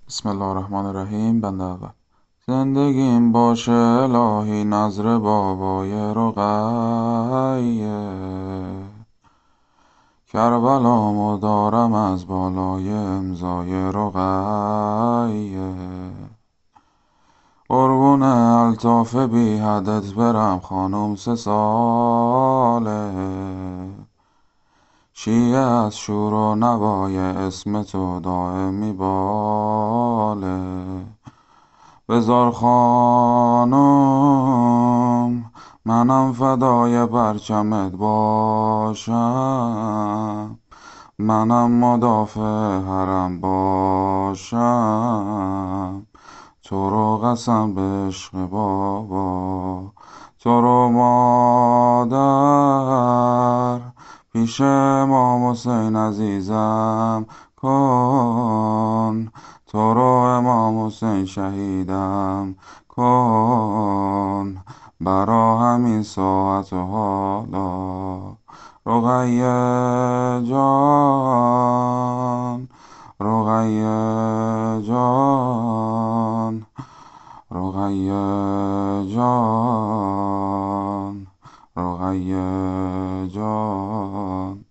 بسم الله الرحمن الرحیم. بنده اول. زندگیم باشه الهی نظر بابای رقیه، کربلامو دارم از بالای امضای رقیه. قربون الطاف بی حدت برم خانم 3 ساله، شیعه از شور و نوای اسم تو دائم میباله. بذار خانم منم فدای پرچمت باشم، منم مدافع حرم باشم. تو رو قسم به عشق بابا، تو رو مادر پیش امام حسین عزیزم کن، تو رو امام حسین شهیدم کن. برا همین ساعت و حالا رقیه جان، رقیه جان، رقیه جان، رقیه جان.